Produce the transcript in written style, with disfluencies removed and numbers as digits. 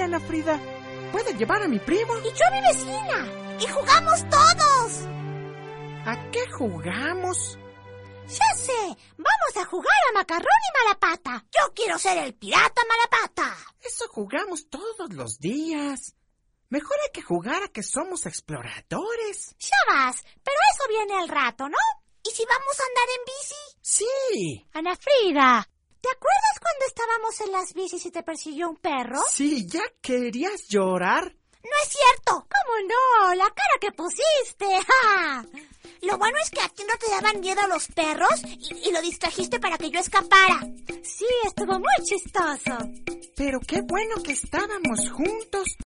Ana Frida. ¿Puede llevar a mi primo? Y yo a mi vecina. Y jugamos todos. ¿A qué jugamos? Ya sé, vamos a jugar a Macarrón y Malapata. Yo quiero ser el pirata Malapata. Eso jugamos todos los días. Mejor hay que jugar a que somos exploradores. Ya vas, pero eso viene al rato, ¿no? ¿Y si vamos a andar en bici? Sí. Ana Frida, ¿te acuerdas cuando estábamos en las bicis y te persiguió un perro? Sí, ¿ya querías llorar? No es cierto. ¿Cómo no? La cara que pusiste. ¡Ja! Lo bueno es que a ti no te daban miedo los perros y lo distrajiste para que yo escapara. Sí, estuvo muy chistoso. Pero qué bueno que estábamos juntos.